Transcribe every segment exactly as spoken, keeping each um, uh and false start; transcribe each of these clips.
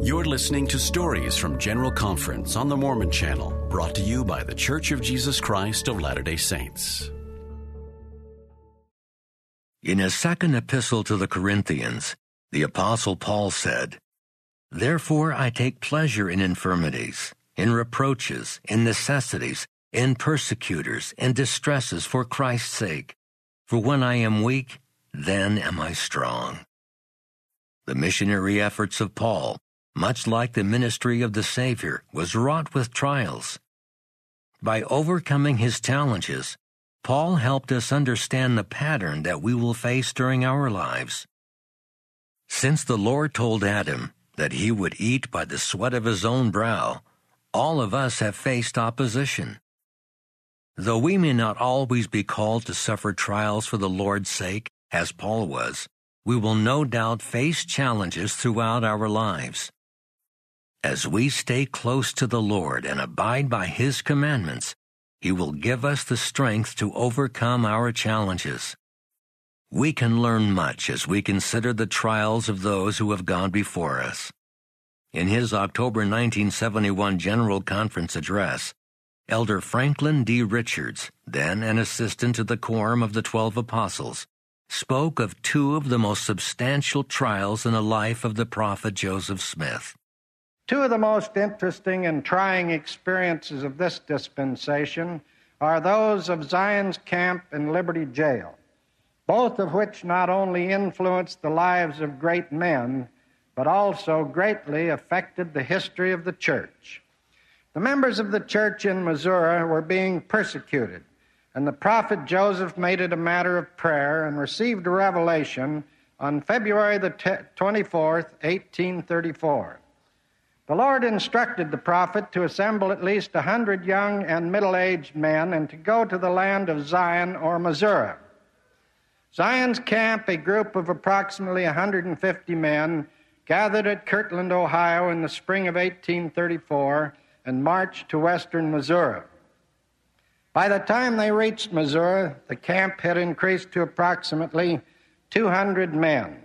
You're listening to Stories from General Conference on the Mormon Channel, brought to you by The Church of Jesus Christ of Latter-day Saints. In his second epistle to the Corinthians, the Apostle Paul said, "Therefore I take pleasure in infirmities, in reproaches, in necessities, in persecutors, in distresses for Christ's sake. For when I am weak, then am I strong." The missionary efforts of Paul, much like the ministry of the Savior, was wrought with trials. By overcoming his challenges, Paul helped us understand the pattern that we will face during our lives. Since the Lord told Adam that he would eat by the sweat of his own brow, all of us have faced opposition. Though we may not always be called to suffer trials for the Lord's sake, as Paul was, we will no doubt face challenges throughout our lives. As we stay close to the Lord and abide by His commandments, He will give us the strength to overcome our challenges. We can learn much as we consider the trials of those who have gone before us. In his October nineteen seventy-one General Conference address, Elder Franklin D. Richards, then an assistant to the Quorum of the Twelve Apostles, spoke of two of the most substantial trials in the life of the prophet Joseph Smith. Two of the most interesting and trying experiences of this dispensation are those of Zion's Camp and Liberty Jail, both of which not only influenced the lives of great men, but also greatly affected the history of the church. The members of the church in Missouri were being persecuted, and the prophet Joseph made it a matter of prayer and received a revelation on February the twenty-fourth, eighteen thirty-four. The Lord instructed the prophet to assemble at least a hundred young and middle-aged men and to go to the land of Zion or Missouri. Zion's Camp, a group of approximately one hundred fifty men, gathered at Kirtland, Ohio in the spring of eighteen thirty-four and marched to western Missouri. By the time they reached Missouri, the camp had increased to approximately two hundred men.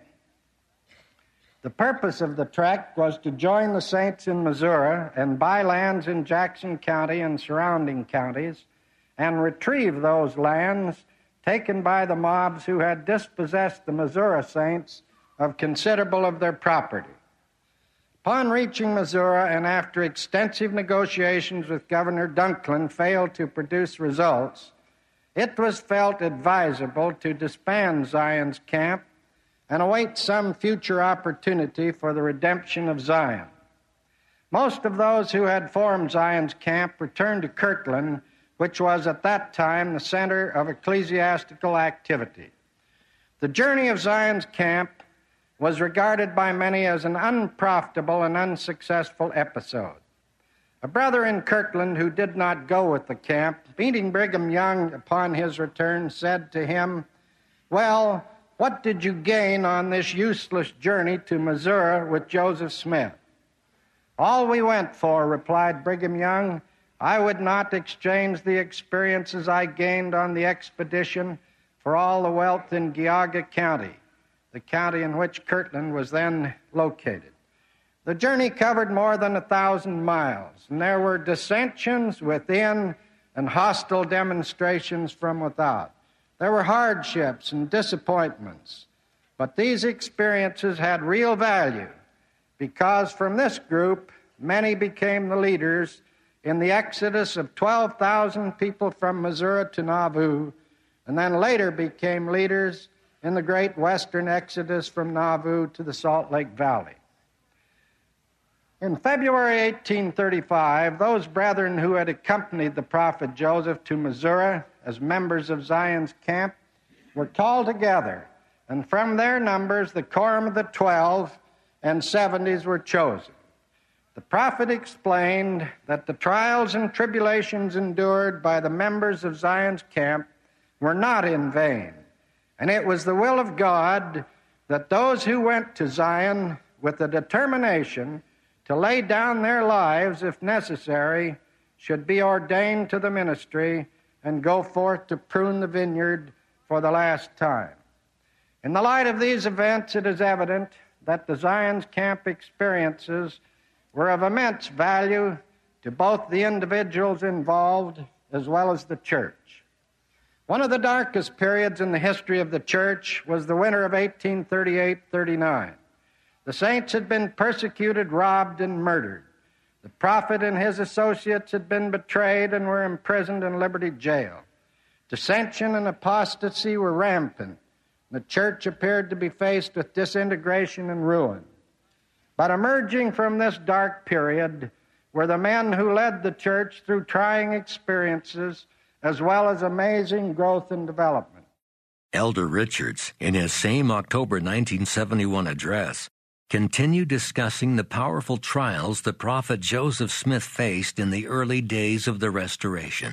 The purpose of the trek was to join the saints in Missouri and buy lands in Jackson County and surrounding counties and retrieve those lands taken by the mobs who had dispossessed the Missouri saints of considerable of their property. Upon reaching Missouri and after extensive negotiations with Governor Dunklin failed to produce results, it was felt advisable to disband Zion's Camp and await some future opportunity for the redemption of Zion. Most of those who had formed Zion's Camp returned to Kirtland, which was at that time the center of ecclesiastical activity. The journey of Zion's Camp was regarded by many as an unprofitable and unsuccessful episode. A brother in Kirtland who did not go with the camp, meeting Brigham Young upon his return, said to him, "Well, what did you gain on this useless journey to Missouri with Joseph Smith?" "All we went for," replied Brigham Young. "I would not exchange the experiences I gained on the expedition for all the wealth in Geauga County," the county in which Kirtland was then located. The journey covered more than a thousand miles, and there were dissensions within and hostile demonstrations from without. There were hardships and disappointments, but these experiences had real value because from this group, many became the leaders in the exodus of twelve thousand people from Missouri to Nauvoo, and then later became leaders in the great western exodus from Nauvoo to the Salt Lake Valley. In February eighteen thirty-five, those brethren who had accompanied the prophet Joseph to Missouri as members of Zion's Camp were called together, and from their numbers the Quorum of the Twelve and Seventies were chosen. The prophet explained that the trials and tribulations endured by the members of Zion's Camp were not in vain, and it was the will of God that those who went to Zion with the determination to lay down their lives, if necessary, should be ordained to the ministry and go forth to prune the vineyard for the last time. In the light of these events, it is evident that the Zion's Camp experiences were of immense value to both the individuals involved as well as the church. One of the darkest periods in the history of the church was the winter of eighteen thirty-eight thirty-nine. The saints had been persecuted, robbed, and murdered. The prophet and his associates had been betrayed and were imprisoned in Liberty Jail. Dissension and apostasy were rampant. The church appeared to be faced with disintegration and ruin. But emerging from this dark period were the men who led the church through trying experiences as well as amazing growth and development. Elder Richards, in his same October nineteen seventy-one address, continued discussing the powerful trials the prophet Joseph Smith faced in the early days of the Restoration.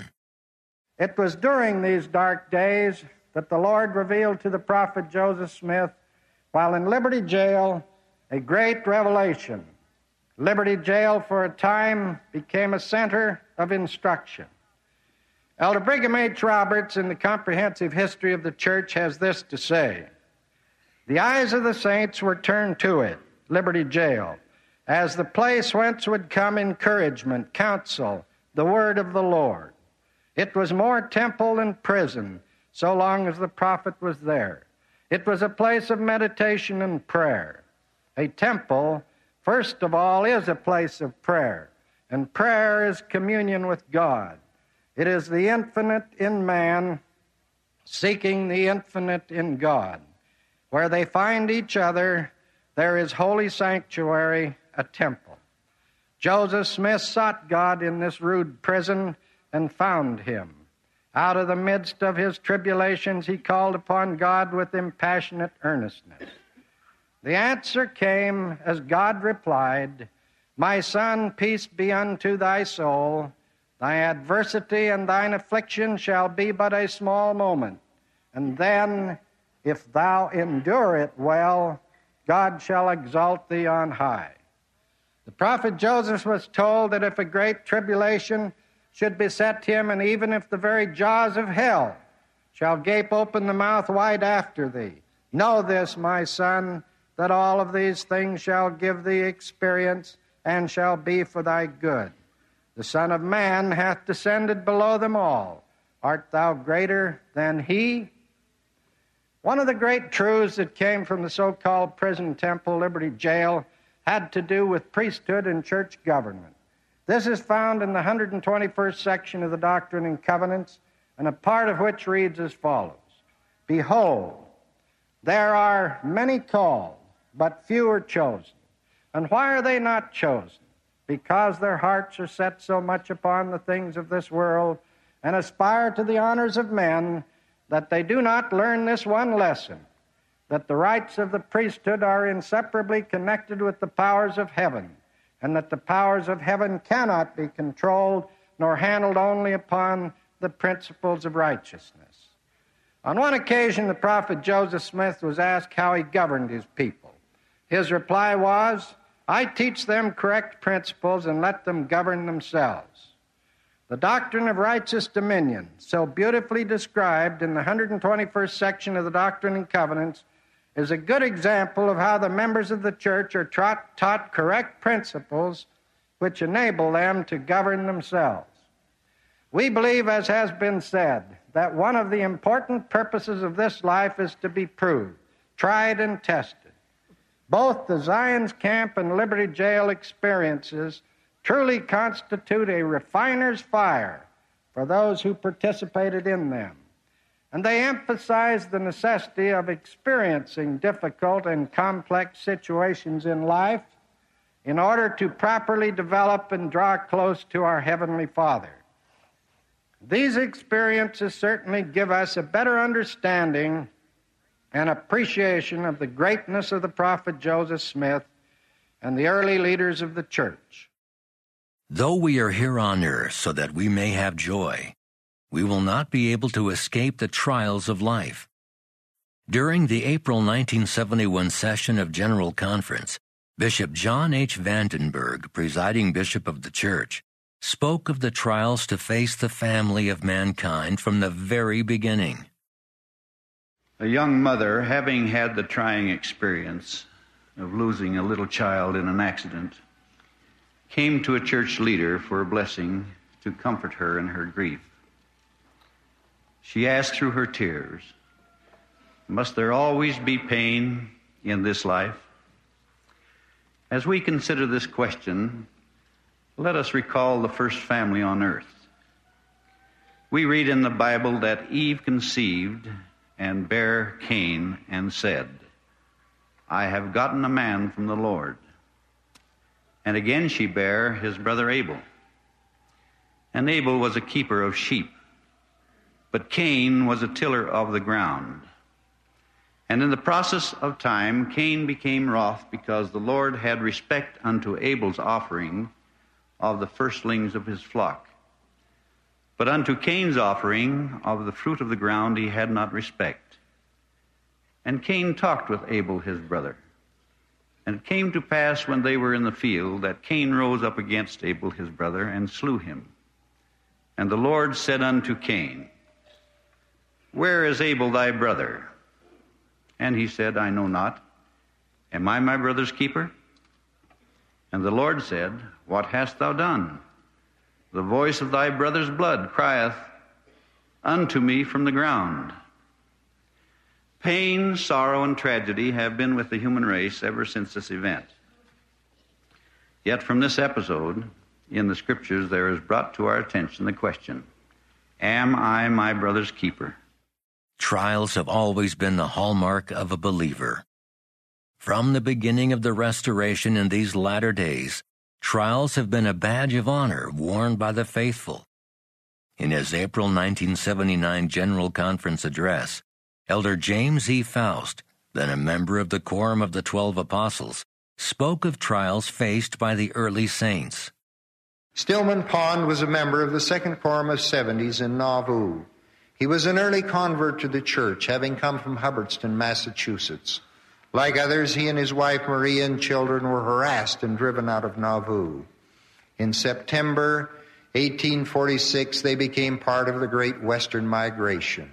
It was during these dark days that the Lord revealed to the prophet Joseph Smith, while in Liberty Jail, a great revelation. Liberty Jail, for a time, became a center of instruction. Elder Brigham H. Roberts, in the Comprehensive History of the Church, has this to say: "The eyes of the saints were turned to it, Liberty Jail, as the place whence would come encouragement, counsel, the word of the Lord. It was more temple than prison, so long as the prophet was there. It was a place of meditation and prayer. A temple, first of all, is a place of prayer, and prayer is communion with God. It is the infinite in man seeking the infinite in God. Where they find each other, there is holy sanctuary, a temple. Joseph Smith sought God in this rude prison and found him. Out of the midst of his tribulations, he called upon God with impassionate earnestness. The answer came as God replied, 'My son, peace be unto thy soul. Thy adversity and thine affliction shall be but a small moment. And then, if thou endure it well, God shall exalt thee on high.' The prophet Joseph was told that if a great tribulation should beset him, and even if the very jaws of hell shall gape open the mouth wide after thee, know this, my son, that all of these things shall give thee experience and shall be for thy good. The Son of Man hath descended below them all. Art thou greater than he?" One of the great truths that came from the so-called prison temple, Liberty Jail, had to do with priesthood and church government. This is found in the one hundred twenty-first section of the Doctrine and Covenants, and a part of which reads as follows: "Behold, there are many called, but few are chosen. And why are they not chosen? Because their hearts are set so much upon the things of this world, and aspire to the honors of men, that they do not learn this one lesson, that the rights of the priesthood are inseparably connected with the powers of heaven, and that the powers of heaven cannot be controlled nor handled only upon the principles of righteousness." On one occasion, the prophet Joseph Smith was asked how he governed his people. His reply was, "I teach them correct principles and let them govern themselves." The doctrine of righteous dominion, so beautifully described in the one hundred twenty-first section of the Doctrine and Covenants, is a good example of how the members of the church are taught, taught correct principles which enable them to govern themselves. We believe, as has been said, that one of the important purposes of this life is to be proved, tried, and tested. Both the Zion's Camp and Liberty Jail experiences truly constitute a refiner's fire for those who participated in them. And they emphasize the necessity of experiencing difficult and complex situations in life in order to properly develop and draw close to our Heavenly Father. These experiences certainly give us a better understanding and appreciation of the greatness of the prophet Joseph Smith and the early leaders of the church. Though we are here on earth so that we may have joy, we will not be able to escape the trials of life. During the April nineteen seventy-one session of General Conference, Bishop John H. Vandenberg, presiding bishop of the church, spoke of the trials to face the family of mankind from the very beginning. A young mother, having had the trying experience of losing a little child in an accident, came to a church leader for a blessing to comfort her in her grief. She asked through her tears, "Must there always be pain in this life?" As we consider this question, let us recall the first family on earth. We read in the Bible that Eve conceived and bare Cain and said, "I have gotten a man from the Lord." And again she bare his brother Abel. And Abel was a keeper of sheep, but Cain was a tiller of the ground. And in the process of time, Cain became wroth because the Lord had respect unto Abel's offering of the firstlings of his flock. But unto Cain's offering of the fruit of the ground he had not respect. And Cain talked with Abel his brother. And it came to pass when they were in the field that Cain rose up against Abel his brother and slew him. And the Lord said unto Cain, "Where is Abel thy brother?" And he said, "I know not. Am I my brother's keeper?" And the Lord said, "What hast thou done? The voice of thy brother's blood crieth unto me from the ground." Pain, sorrow, and tragedy have been with the human race ever since this event. Yet from this episode in the Scriptures there is brought to our attention the question, am I my brother's keeper? Trials have always been the hallmark of a believer. From the beginning of the restoration in these latter days, trials have been a badge of honor worn by the faithful. In his April nineteen seventy-nine General Conference address, Elder James E. Faust, then a member of the Quorum of the Twelve Apostles, spoke of trials faced by the early saints. Stillman Pond was a member of the Second Quorum of Seventies in Nauvoo. He was an early convert to the church, having come from Hubbardston, Massachusetts. Like others, he and his wife Maria and children were harassed and driven out of Nauvoo. In September eighteen forty-six, they became part of the Great Western Migration.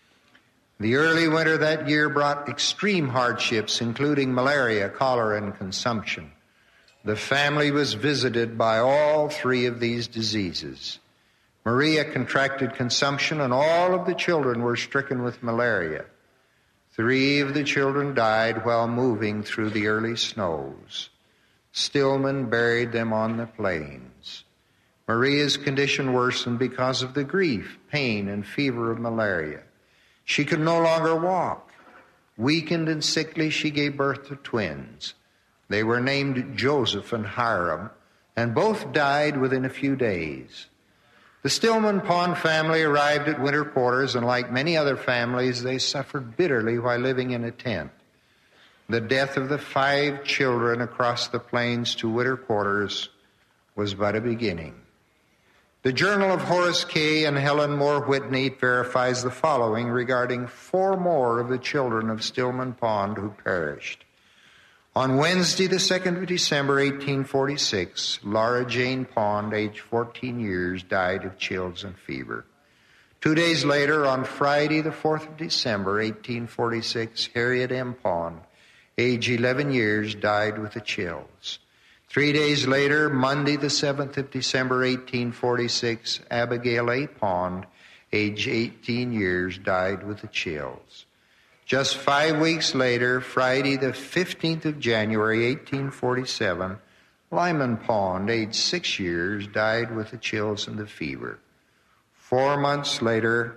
The early winter that year brought extreme hardships, including malaria, cholera, and consumption. The family was visited by all three of these diseases. Maria contracted consumption, and all of the children were stricken with malaria. Three of the children died while moving through the early snows. Stillman buried them on the plains. Maria's condition worsened because of the grief, pain, and fever of malaria. She could no longer walk. Weakened and sickly, she gave birth to twins. They were named Joseph and Hiram, and both died within a few days. The Stillman Pond family arrived at winter quarters, and like many other families, they suffered bitterly while living in a tent. The death of the five children across the plains to winter quarters was but a beginning. The Journal of Horace K. and Helen Moore Whitney verifies the following regarding four more of the children of Stillman Pond who perished. On Wednesday, the second of December, eighteen forty-six, Laura Jane Pond, age fourteen years, died of chills and fever. Two days later, on Friday, the fourth of December, eighteen forty-six, Harriet M. Pond, age eleven years, died with the chills. Three days later, Monday, the seventh of December, eighteen forty-six, Abigail A. Pond, age eighteen years, died with the chills. Just five weeks later, Friday, the fifteenth of January, eighteen forty-seven, Lyman Pond, age six years, died with the chills and the fever. Four months later,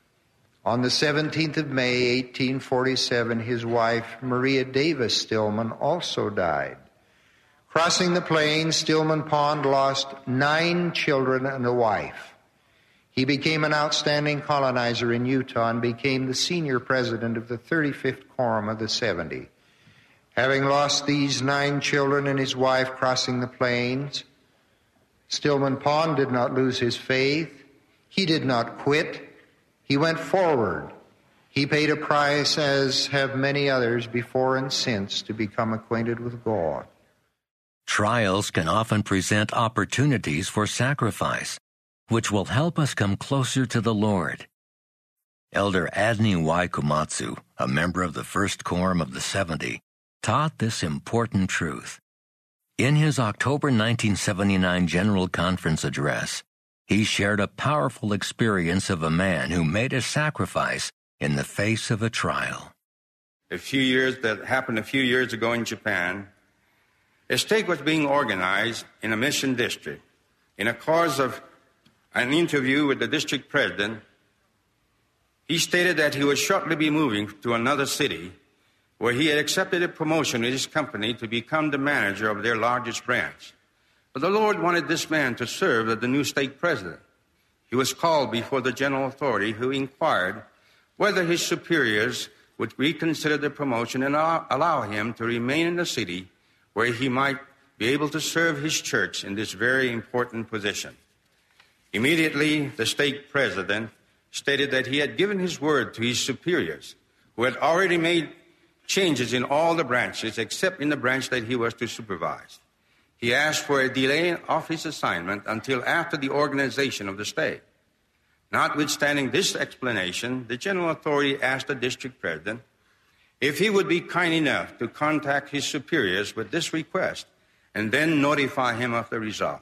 on the seventeenth of May, eighteen forty-seven, his wife, Maria Davis Stillman, also died. Crossing the plains, Stillman Pond lost nine children and a wife. He became an outstanding colonizer in Utah and became the senior president of the thirty-fifth Quorum of the seventy. Having lost these nine children and his wife crossing the plains, Stillman Pond did not lose his faith. He did not quit. He went forward. He paid a price, as have many others before and since, to become acquainted with God. Trials can often present opportunities for sacrifice, which will help us come closer to the Lord. Elder Adney Y. Komatsu, a member of the First Quorum of the Seventy, taught this important truth. In his October nineteen seventy-nine General Conference address, he shared a powerful experience of a man who made a sacrifice in the face of a trial. A few years, that happened a few years ago in Japan, a stake was being organized in a mission district. In a course of an interview with the district president, he stated that he would shortly be moving to another city where he had accepted a promotion in his company to become the manager of their largest branch. But the Lord wanted this man to serve as the new stake president. He was called before the general authority, who inquired whether his superiors would reconsider the promotion and allow him to remain in the city where he might be able to serve his church in this very important position. Immediately, the stake president stated that he had given his word to his superiors, who had already made changes in all the branches except in the branch that he was to supervise. He asked for a delay of his assignment until after the organization of the stake. Notwithstanding this explanation, the general authority asked the district president if he would be kind enough to contact his superiors with this request and then notify him of the result.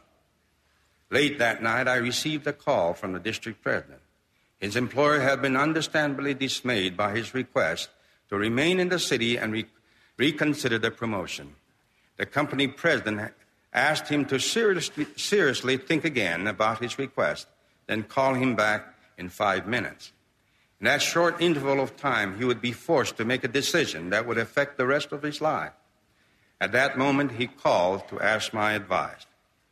Late that night, I received a call from the district president. His employer had been understandably dismayed by his request to remain in the city and re- reconsider the promotion. The company president asked him to seriously, seriously think again about his request, then call him back in five minutes. In that short interval of time, he would be forced to make a decision that would affect the rest of his life. At that moment, he called to ask my advice.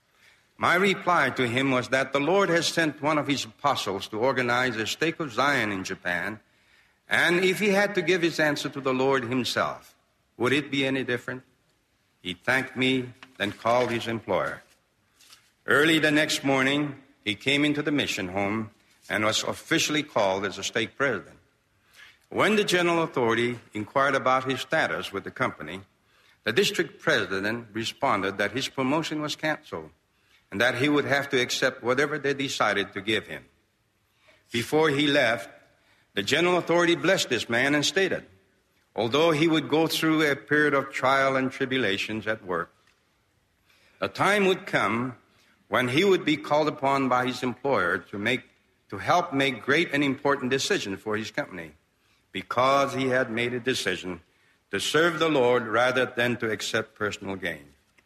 My reply to him was that the Lord has sent one of his apostles to organize a stake of Zion in Japan, and if he had to give his answer to the Lord himself, would it be any different? He thanked me, then called his employer. Early the next morning, he came into the mission home and was officially called as a stake president. When the general authority inquired about his status with the company, the district president responded that his promotion was canceled and that he would have to accept whatever they decided to give him. Before he left, the general authority blessed this man and stated, although he would go through a period of trial and tribulations at work, a time would come when he would be called upon by his employer to make to help make great and important decisions for his company, because he had made a decision to serve the Lord rather than to accept personal gain.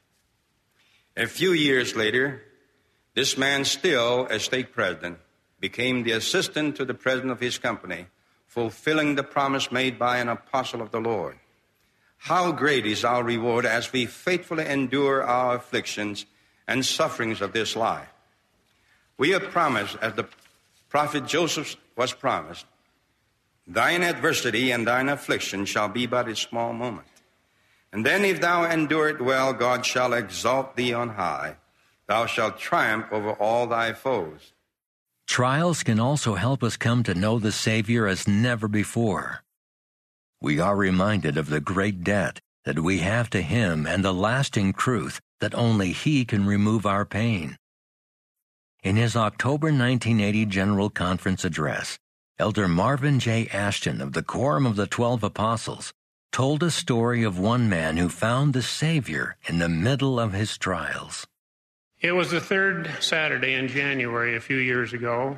A few years later, this man, still a stake president, became the assistant to the president of his company, fulfilling the promise made by an apostle of the Lord. How great is our reward as we faithfully endure our afflictions and sufferings of this life. We are promised, as the prophet Joseph was promised, thine adversity and thine affliction shall be but a small moment. And then if thou endure it well, God shall exalt thee on high. Thou shalt triumph over all thy foes. Trials can also help us come to know the Savior as never before. We are reminded of the great debt that we have to Him and the lasting truth that only He can remove our pain. In his October nineteen eighty General Conference address, Elder Marvin J. Ashton of the Quorum of the Twelve Apostles told a story of one man who found the Savior in the middle of his trials. It was the third Saturday in January a few years ago.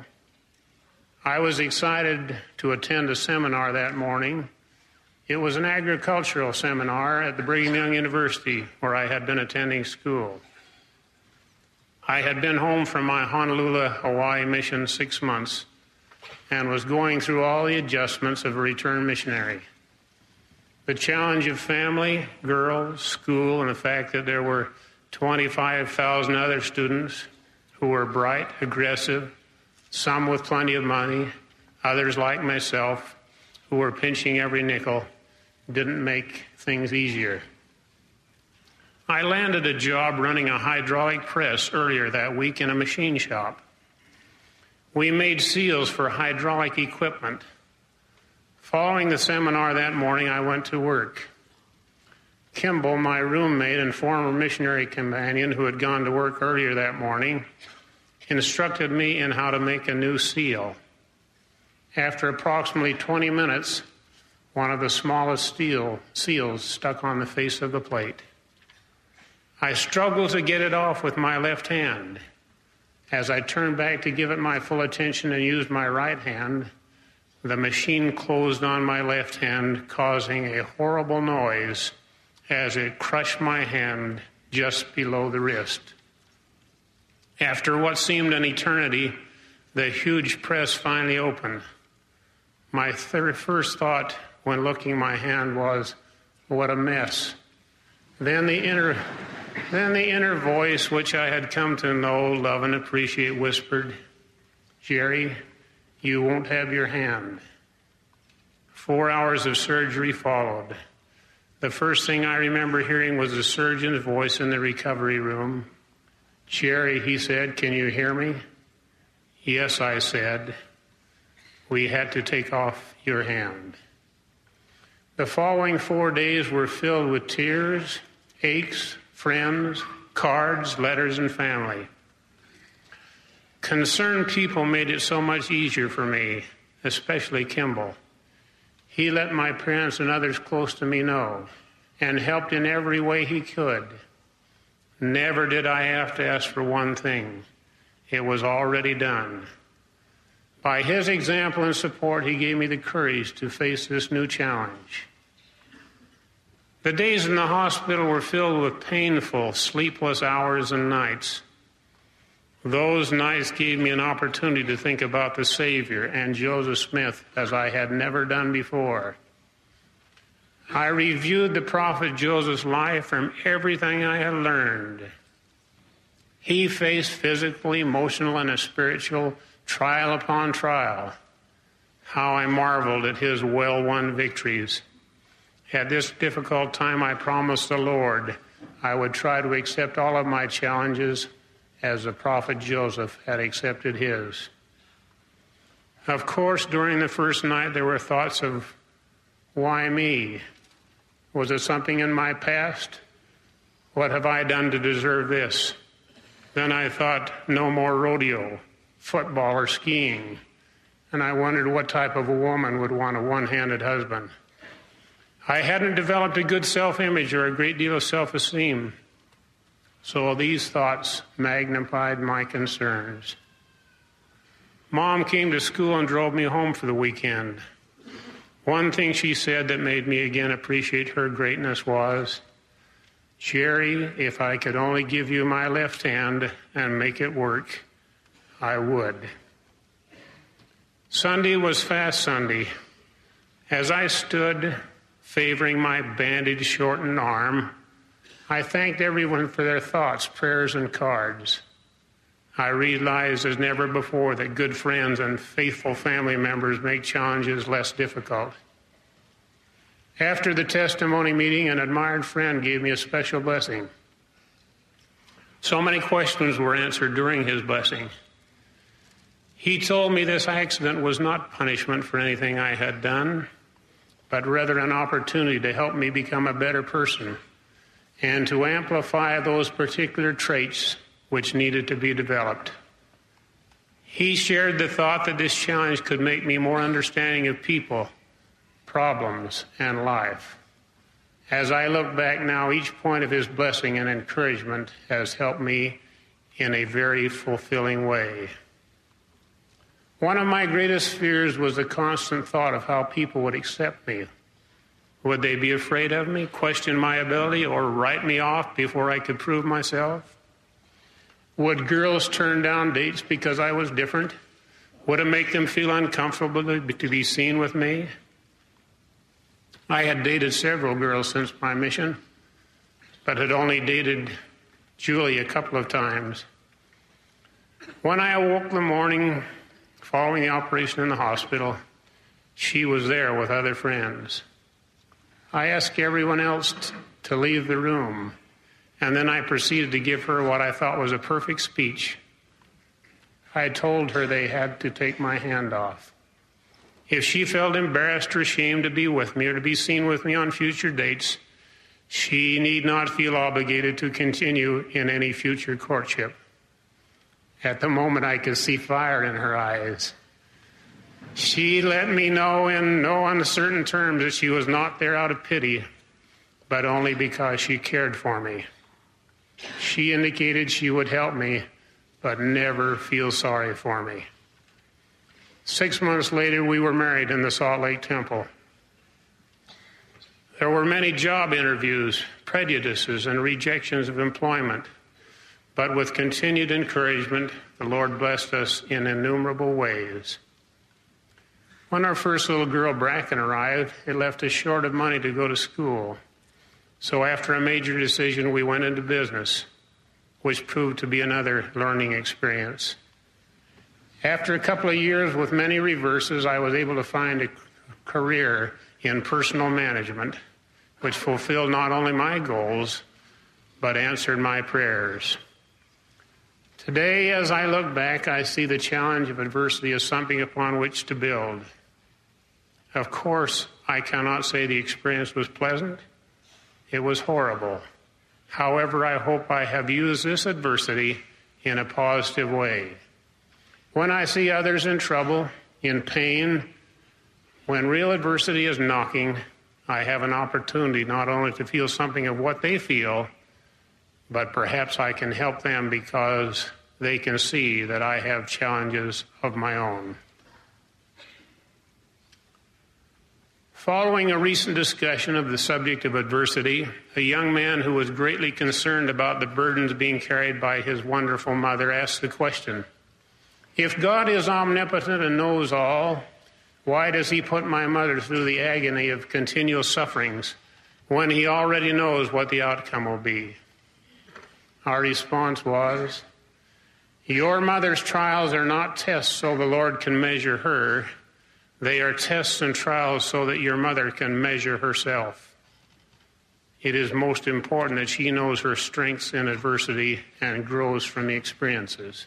I was excited to attend a seminar that morning. It was an agricultural seminar at the Brigham Young University, where I had been attending school. I had been home from my Honolulu, Hawaii mission six months and was going through all the adjustments of a returned missionary. The challenge of family, girls, school, and the fact that there were twenty-five thousand other students who were bright, aggressive, some with plenty of money, others like myself, who were pinching every nickel, didn't make things easier. I landed a job running a hydraulic press earlier that week in a machine shop. We made seals for hydraulic equipment. Following the seminar that morning, I went to work. Kimball, my roommate and former missionary companion who had gone to work earlier that morning, instructed me in how to make a new seal. After approximately twenty minutes, one of the smallest steel seals stuck on the face of the plate. I struggled to get it off with my left hand. As I turned back to give it my full attention and used my right hand, the machine closed on my left hand, causing a horrible noise as it crushed my hand just below the wrist. After what seemed an eternity, the huge press finally opened. My thir- first thought when looking at my hand was, what a mess. Then the inner, then the inner voice, which I had come to know, love, and appreciate, whispered, Jerry, you won't have your hand. Four hours of surgery followed. The first thing I remember hearing was the surgeon's voice in the recovery room. Jerry, he said, can you hear me? Yes, I said. We had to take off your hand. The following four days were filled with tears, aches, friends, cards, letters, and family. Concerned people made it so much easier for me, especially Kimball. He let my parents and others close to me know and helped in every way he could. Never did I have to ask for one thing. It was already done. By his example and support, he gave me the courage to face this new challenge. The days in the hospital were filled with painful, sleepless hours and nights. Those nights gave me an opportunity to think about the Savior and Joseph Smith as I had never done before. I reviewed the prophet Joseph's life from everything I had learned. He faced physical, emotional, and a spiritual trial upon trial. How I marveled at his well-won victories. At this difficult time, I promised the Lord I would try to accept all of my challenges as the prophet Joseph had accepted his. Of course, during the first night, there were thoughts of, why me? Was it something in my past? What have I done to deserve this? Then I thought, no more rodeo, football, or skiing. And I wondered what type of a woman would want a one-handed husband. I hadn't developed a good self-image or a great deal of self-esteem. So these thoughts magnified my concerns. Mom came to school and drove me home for the weekend. One thing she said that made me again appreciate her greatness was, Jerry, if I could only give you my left hand and make it work, I would. Sunday was Fast Sunday. As I stood favoring my bandage-shortened arm, I thanked everyone for their thoughts, prayers, and cards. I realized as never before that good friends and faithful family members make challenges less difficult. After the testimony meeting, an admired friend gave me a special blessing. So many questions were answered during his blessing. He told me this accident was not punishment for anything I had done, but rather an opportunity to help me become a better person and to amplify those particular traits which needed to be developed. He shared the thought that this challenge could make me more understanding of people, problems, and life. As I look back now, each point of his blessing and encouragement has helped me in a very fulfilling way. One of my greatest fears was the constant thought of how people would accept me. Would they be afraid of me, question my ability, or write me off before I could prove myself? Would girls turn down dates because I was different? Would it make them feel uncomfortable to be seen with me? I had dated several girls since my mission, but had only dated Julie a couple of times. When I awoke in the morning following the operation in the hospital, she was there with other friends. I asked everyone else t- to leave the room, and then I proceeded to give her what I thought was a perfect speech. I told her they had to take my hand off. If she felt embarrassed or ashamed to be with me or to be seen with me on future dates, she need not feel obligated to continue in any future courtship. At the moment, I could see fire in her eyes. She let me know in no uncertain terms that she was not there out of pity, but only because she cared for me. She indicated she would help me, but never feel sorry for me. Six months later, we were married in the Salt Lake Temple. There were many job interviews, prejudices, and rejections of employment, but with continued encouragement, the Lord blessed us in innumerable ways. When our first little girl, Bracken, arrived, it left us short of money to go to school. So after a major decision, we went into business, which proved to be another learning experience. After a couple of years with many reverses, I was able to find a career in personal management, which fulfilled not only my goals, but answered my prayers. Today, as I look back, I see the challenge of adversity as something upon which to build. Of course, I cannot say the experience was pleasant. It was horrible. However, I hope I have used this adversity in a positive way. When I see others in trouble, in pain, when real adversity is knocking, I have an opportunity not only to feel something of what they feel, but perhaps I can help them because they can see that I have challenges of my own. Following a recent discussion of the subject of adversity, a young man who was greatly concerned about the burdens being carried by his wonderful mother asked the question, if God is omnipotent and knows all, why does he put my mother through the agony of continual sufferings when he already knows what the outcome will be? Our response was, your mother's trials are not tests so the Lord can measure her. They are tests and trials so that your mother can measure herself. It is most important that she knows her strengths in adversity and grows from the experiences.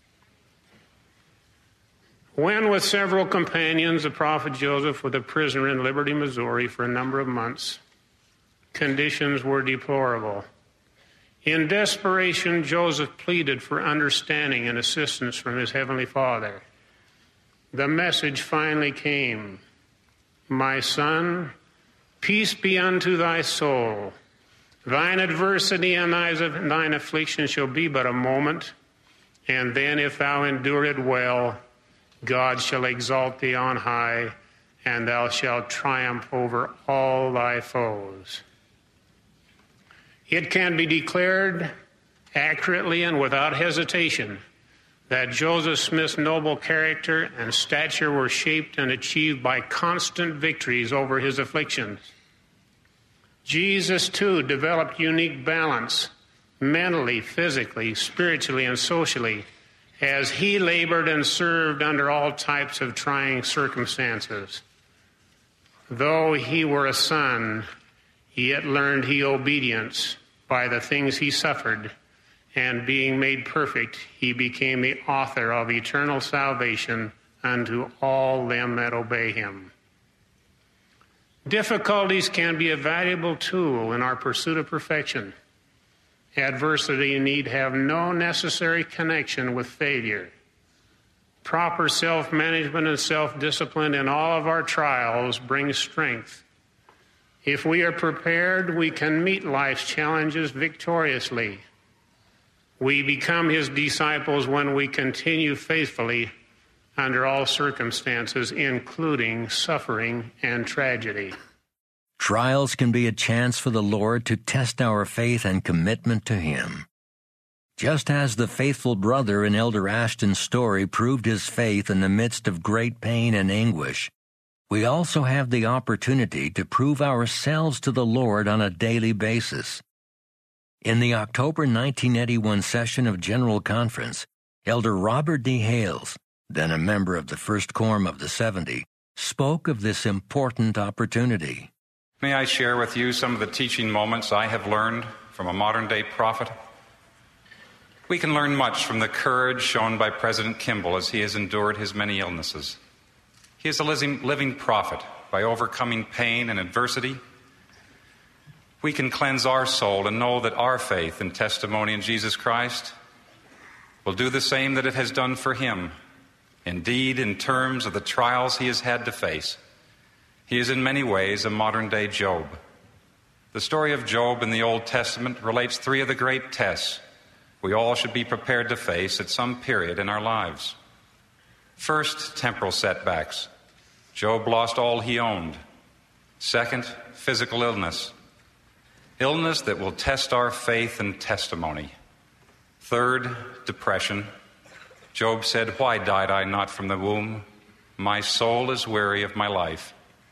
When, with several companions, the prophet Joseph was a prisoner in Liberty, Missouri for a number of months, conditions were deplorable. In desperation, Joseph pleaded for understanding and assistance from his heavenly Father. The message finally came. My son, peace be unto thy soul. Thine adversity and thine affliction shall be but a moment, and then if thou endure it well, God shall exalt thee on high, and thou shalt triumph over all thy foes. It can be declared accurately and without hesitation that Joseph Smith's noble character and stature were shaped and achieved by constant victories over his afflictions. Jesus, too, developed unique balance mentally, physically, spiritually, and socially as he labored and served under all types of trying circumstances. Though he were a son, yet learned he obedience by the things he suffered, and being made perfect, he became the author of eternal salvation unto all them that obey him. Difficulties can be a valuable tool in our pursuit of perfection. Adversity need have no necessary connection with failure. Proper self-management and self-discipline in all of our trials brings strength. If we are prepared, we can meet life's challenges victoriously. We become his disciples when we continue faithfully under all circumstances, including suffering and tragedy. Trials can be a chance for the Lord to test our faith and commitment to him. Just as the faithful brother in Elder Ashton's story proved his faith in the midst of great pain and anguish, we also have the opportunity to prove ourselves to the Lord on a daily basis. In the October nineteen eighty-one session of General Conference, Elder Robert D. Hales, then a member of the First Quorum of the seventy, spoke of this important opportunity. May I share with you some of the teaching moments I have learned from a modern-day prophet? We can learn much from the courage shown by President Kimball as he has endured his many illnesses. He is a living prophet by overcoming pain and adversity. We can cleanse our soul and know that our faith and testimony in Jesus Christ will do the same that it has done for him Indeed, in terms of the trials he has had to face, he is in many ways a modern-day Job. The story of Job in the Old Testament relates three of the great tests we all should be prepared to face at some period in our lives. First, temporal setbacks. Job lost all he owned. Second, physical illness. Illness that will test our faith and testimony. Third, depression. Job said, "Why died I not from the womb? My soul is weary of my life."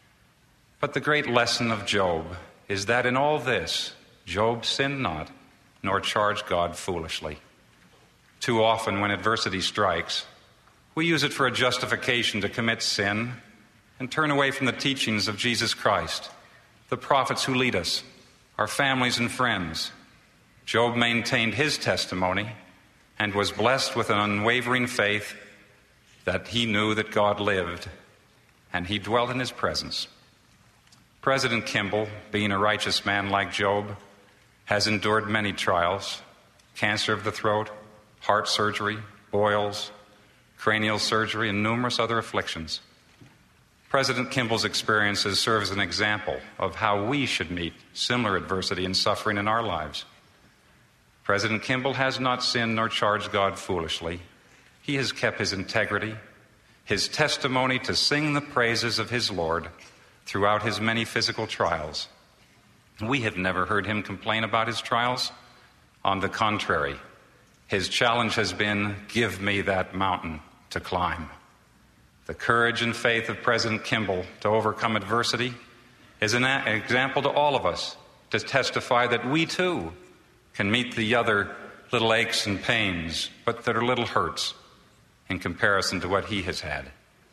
But the great lesson of Job is that in all this, Job sinned not, nor charged God foolishly. Too often when adversity strikes, we use it for a justification to commit sin and turn away from the teachings of Jesus Christ, the prophets who lead us, our families and friends. Job maintained his testimony and was blessed with an unwavering faith that he knew that God lived and he dwelt in his presence. President Kimball, being a righteous man like Job, has endured many trials: cancer of the throat, heart surgery, boils, cranial surgery, and numerous other afflictions. President Kimball's experiences serve as an example of how we should meet similar adversity and suffering in our lives. President Kimball has not sinned nor charged God foolishly. He has kept his integrity, his testimony to sing the praises of his Lord throughout his many physical trials. We have never heard him complain about his trials. On the contrary, his challenge has been, "Give me that mountain to climb." The courage and faith of President Kimball to overcome adversity is an a- example to all of us to testify that we too can meet the other little aches and pains, but that are little hurts in comparison to what he has had.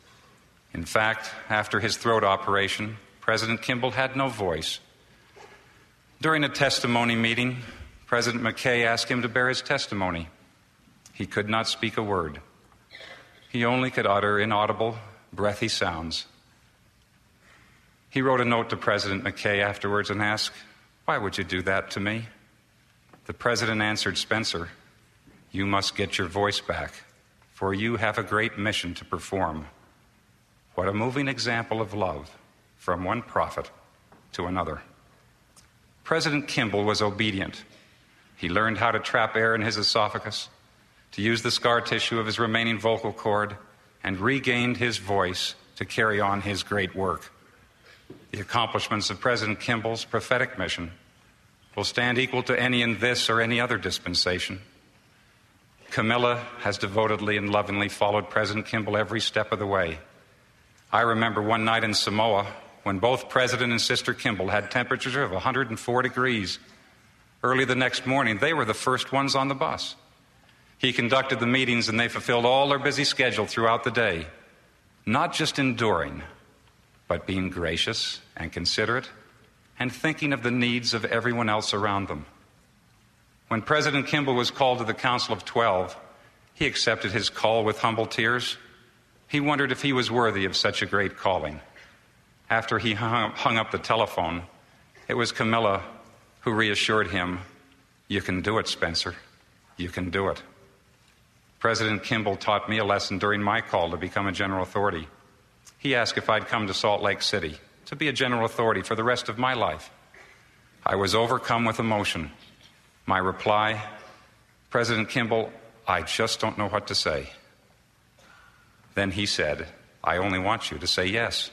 In fact, after his throat operation, President Kimball had no voice. During a testimony meeting, President McKay asked him to bear his testimony. He could not speak a word. He only could utter inaudible, breathy sounds. He wrote a note to President McKay afterwards and asked, "Why would you do that to me?" The president answered, "Spencer, you must get your voice back, for you have a great mission to perform." What a moving example of love from one prophet to another. President Kimball was obedient. He learned how to trap air in his esophagus, to use the scar tissue of his remaining vocal cord, and regained his voice to carry on his great work. The accomplishments of President Kimball's prophetic mission will stand equal to any in this or any other dispensation. Camilla has devotedly and lovingly followed President Kimball every step of the way. I remember one night in Samoa when both President and Sister Kimball had temperatures of one hundred four degrees. Early the next morning, they were the first ones on the bus. He conducted the meetings and they fulfilled all their busy schedule throughout the day, not just enduring, but being gracious and considerate and thinking of the needs of everyone else around them. When President Kimball was called to the Council of Twelve, he accepted his call with humble tears. He wondered if he was worthy of such a great calling. After he hung up the telephone, it was Camilla who reassured him, "You can do it, Spencer. You can do it." President Kimball taught me a lesson during my call to become a general authority. He asked if I'd come to Salt Lake City to be a general authority for the rest of my life. I was overcome with emotion. My reply, "President Kimball, I just don't know what to say." Then he said, "I only want you to say yes."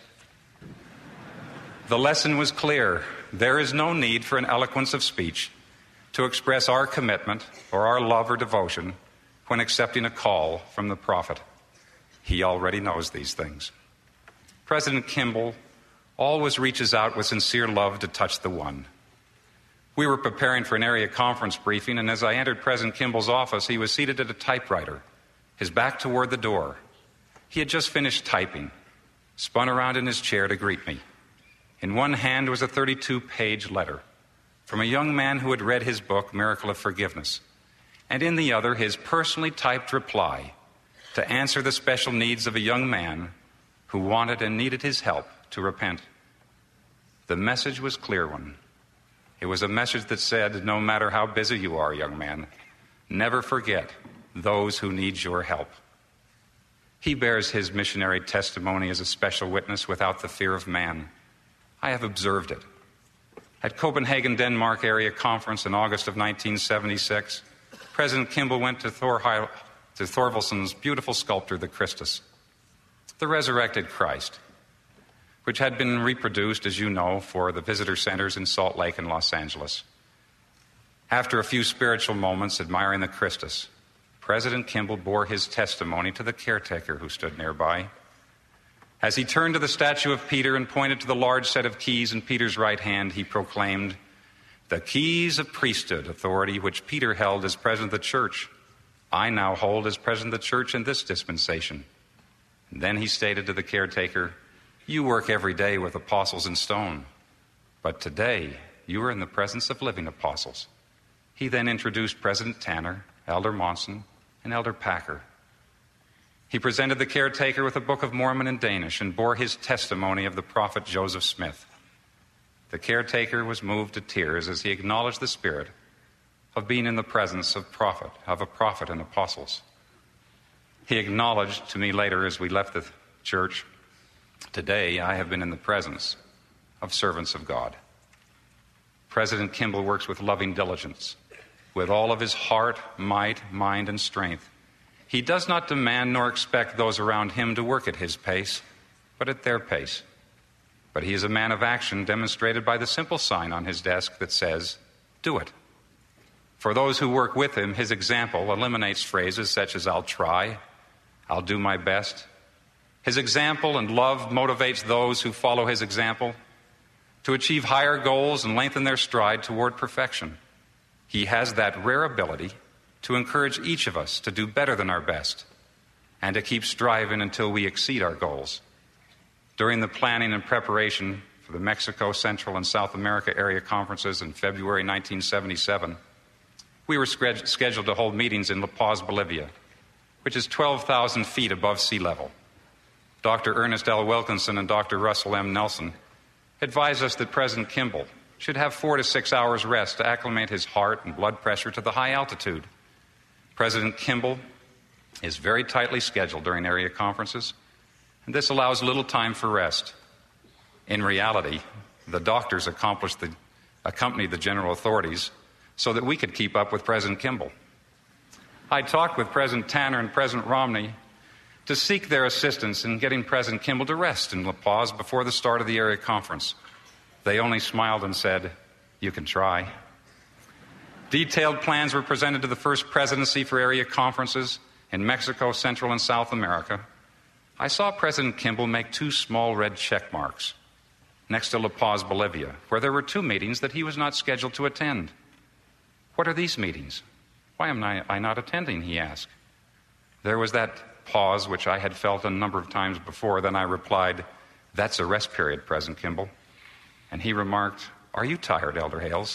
The lesson was clear. There is no need for an eloquence of speech to express our commitment or our love or devotion when accepting a call from the prophet. He already knows these things. President Kimball always reaches out with sincere love to touch the one. We were preparing for an area conference briefing, and as I entered President Kimball's office, he was seated at a typewriter, his back toward the door. He had just finished typing, spun around in his chair to greet me. In one hand was a thirty-two page letter from a young man who had read his book, Miracle of Forgiveness, and in the other, his personally typed reply to answer the special needs of a young man who wanted and needed his help to repent. The message was a clear one. It was a message that said, no matter how busy you are, young man, never forget those who need your help. He bears his missionary testimony as a special witness without the fear of man. I have observed it. At Copenhagen, Denmark area conference in August of nineteen seventy-six, President Kimball went to, Thor, to Thorvaldsen's beautiful sculpture, the Christus, the resurrected Christ, which had been reproduced, as you know, for the visitor centers in Salt Lake and Los Angeles. After a few spiritual moments admiring the Christus, President Kimball bore his testimony to the caretaker who stood nearby. As he turned to the statue of Peter and pointed to the large set of keys in Peter's right hand, he proclaimed, "The keys of priesthood authority which Peter held as president of the church, I now hold as president of the church in this dispensation." And then he stated to the caretaker, "You work every day with apostles in stone, but today you are in the presence of living apostles." He then introduced President Tanner, Elder Monson, and Elder Packer. He presented the caretaker with the Book of Mormon in Danish and bore his testimony of the prophet Joseph Smith. The caretaker was moved to tears as he acknowledged the spirit of being in the presence of prophet, of a prophet and apostles. He acknowledged to me later as we left the church, "Today I have been in the presence of servants of God." President Kimball works with loving diligence, with all of his heart, might, mind, and strength. He does not demand nor expect those around him to work at his pace, but at their pace. But he is a man of action, demonstrated by the simple sign on his desk that says, "Do it." For those who work with him, his example eliminates phrases such as "I'll try," "I'll do my best." His example and love motivates those who follow his example to achieve higher goals and lengthen their stride toward perfection. He has that rare ability to encourage each of us to do better than our best and to keep striving until we exceed our goals. During the planning and preparation for the Mexico, Central, and South America area conferences in February nineteen seventy-seven, we were scheduled to hold meetings in La Paz, Bolivia, which is twelve thousand feet above sea level. Doctor Ernest L. Wilkinson and Doctor Russell M. Nelson advised us that President Kimball should have four to six hours rest to acclimate his heart and blood pressure to the high altitude. President Kimball is very tightly scheduled during area conferences, and this allows little time for rest. In reality, the doctors accomplished the, accompanied the general authorities so that we could keep up with President Kimball. I talked with President Tanner and President Romney to seek their assistance in getting President Kimball to rest in La Paz before the start of the area conference. They only smiled and said, "You can try." Detailed plans were presented to the first presidency for area conferences in Mexico, Central, and South America. I saw President Kimball make two small red check marks next to La Paz, Bolivia, where there were two meetings that he was not scheduled to attend. "What are these meetings? Why am I not attending?" he asked. There was that pause which I had felt a number of times before. Then I replied, "That's a rest period, President Kimball." And he remarked, "Are you tired, Elder Hales?"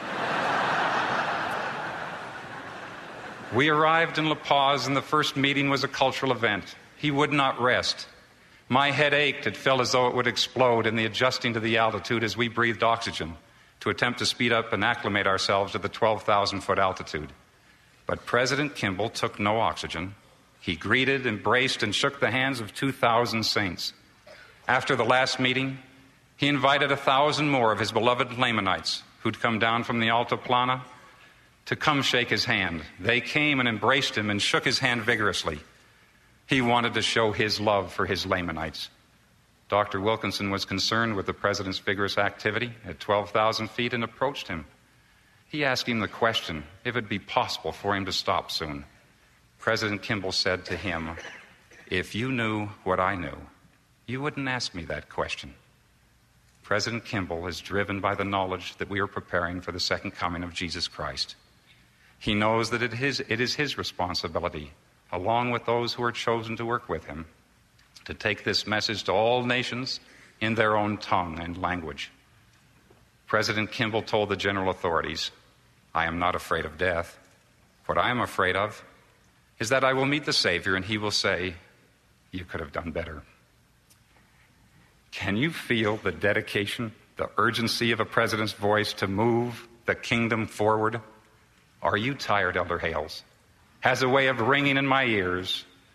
We arrived in La Paz, and the first meeting was a cultural event. He would not rest. My head ached. It felt as though it would explode in the adjusting to the altitude as we breathed oxygen to attempt to speed up and acclimate ourselves to the twelve thousand foot altitude. But President Kimball took no oxygen. He greeted, embraced, and shook the hands of two thousand saints. After the last meeting, he invited a thousand more of his beloved Lamanites who'd come down from the Alta Plana to come shake his hand. They came and embraced him and shook his hand vigorously. He wanted to show his love for his Lamanites. Doctor Wilkinson was concerned with the president's vigorous activity at twelve thousand feet and approached him. He asked him the question if it'd be possible for him to stop soon. President Kimball said to him, "If you knew what I knew, you wouldn't ask me that question." President Kimball is driven by the knowledge that we are preparing for the second coming of Jesus Christ. He knows that it is, it is his responsibility, along with those who are chosen to work with him, to take this message to all nations in their own tongue and language. President Kimball told the general authorities, "I am not afraid of death. What I am afraid of is that I will meet the Savior and he will say, 'You could have done better.'" Can you feel the dedication, the urgency of a president's voice to move the kingdom forward? "Are you tired, Elder Hales?" has a way of ringing in my ears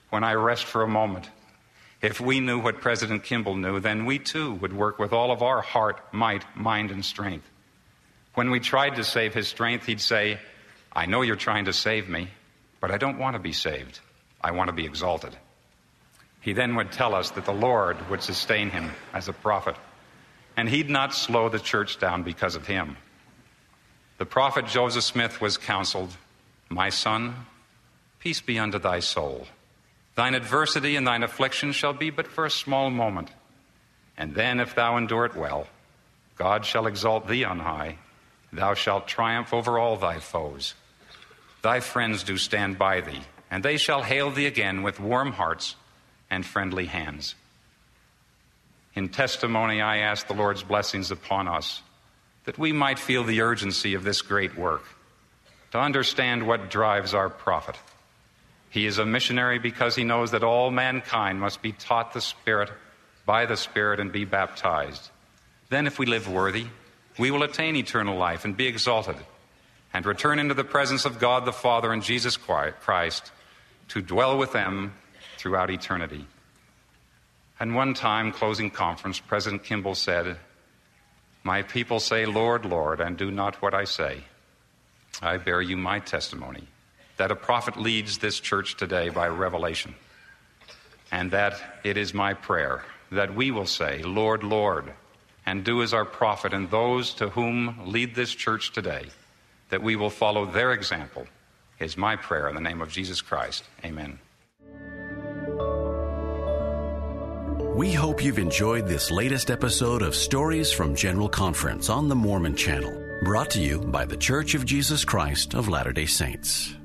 when I rest for a moment. If we knew what President Kimball knew, then we too would work with all of our heart, might, mind, and strength. When we tried to save his strength, he'd say, I know you're trying to save me, but I don't want to be saved. I want to be exalted. He then would tell us that the Lord would sustain him as a prophet, and he'd not slow the church down because of him. The prophet Joseph Smith was counseled, My son, peace be unto thy soul. Thine adversity and thine affliction shall be but for a small moment. And then, if thou endure it well, God shall exalt thee on high. Thou shalt triumph over all thy foes. Thy friends do stand by thee, and they shall hail thee again with warm hearts and friendly hands. In testimony, I ask the Lord's blessings upon us, that we might feel the urgency of this great work, to understand what drives our prophet. He is a missionary because he knows that all mankind must be taught the Spirit by the Spirit and be baptized. Then, if we live worthy, we will attain eternal life and be exalted and return into the presence of God the Father and Jesus Christ to dwell with them throughout eternity. And one time, closing conference, President Kimball said, My people say, Lord, Lord, and do not what I say. I bear you my testimony that a prophet leads this church today by revelation, and that it is my prayer that we will say, Lord, Lord, and do as our prophet and those to whom lead this church today, that we will follow their example, is my prayer in the name of Jesus Christ. Amen. We hope you've enjoyed this latest episode of Stories from General Conference on the Mormon Channel, brought to you by the Church of Jesus Christ of Latter-day Saints.